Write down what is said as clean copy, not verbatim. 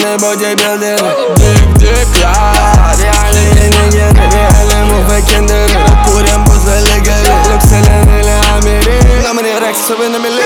наши бодибилдеры. Дик-дик-ля, реальные нигеры, реальные муфы киндеры. Курим после лигари, люкселен или амири. Но мне рекс, особенно миллион.